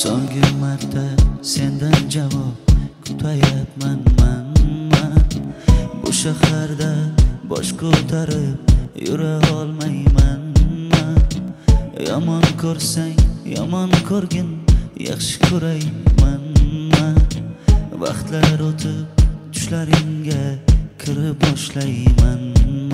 So'nggi marta sendan javob kutayapman man. Bu shaharda bosh ko'tarib yura olmayman. Yomon ko'rsang yomon ko'rgin, yaxshi ko'rayman. Vaqtlar o'tib tushlaringga kirib boshlayman.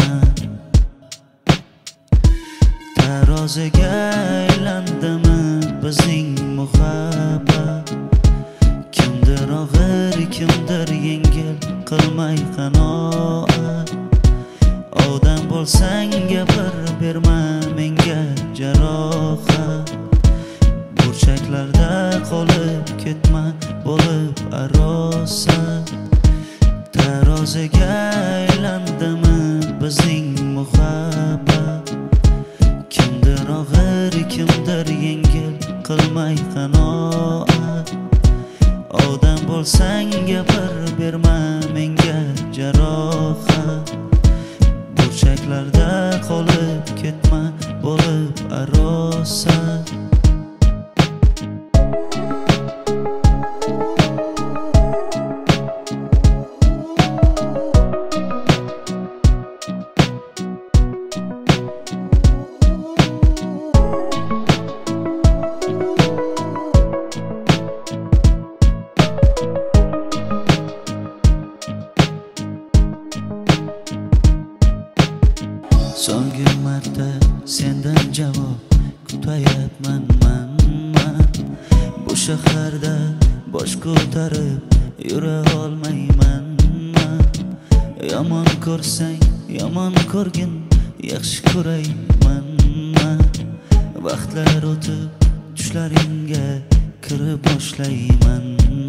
Taroziga aylandimi bizning muhabbat? Kimdir og'ir, kimdir yengil, qilmay qanoat. Odam bo'lsang gapir, berma menga jarohat. Burchaklarda qolib ketma, bo'lib arosa. Taroziga aylandimi bizning muhabbat? Kimdir og'ir, kimdir yengil, qilmay qanoat. Odam bo'lsang gapir, berma menga jarohat. Burchaklarda qolib ketma, bo'lib arosa. So'nggi marta sendan javob kutayapman man. Bu shaharda bosh ko'tarib yura olmayman. Yomon ko'rsang yomon ko'rgin, yaxshi ko'rayman. Vaqtlar o'tib tushlaringga kirib boshlayman.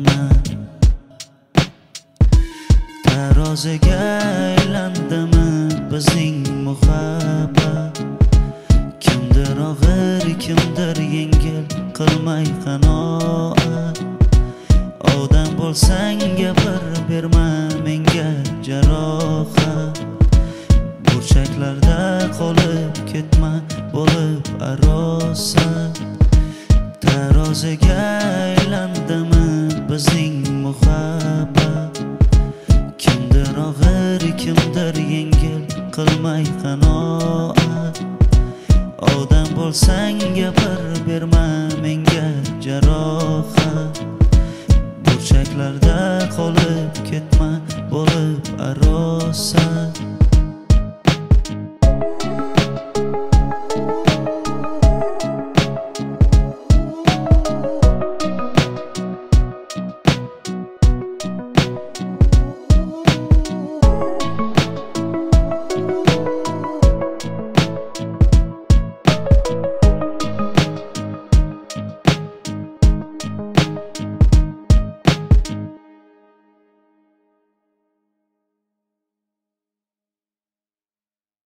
Taroziga aylandimi bizning muhabbat? Kimdir og'ir, kimdir yengil, qilmay qanoat. Odam bo'lsang gapir, berma menga jarohat. Burchaklarda qolib ketma, bo'lib arosa. Taroziga aylandimi bizning muhabbat? Kimdir og'ir, kimdir yengil, qilmay qanoat. Odam bo'lsang gapir, berma menga jarohat. Burchaklarda qolib ketma, bo'lib arosa.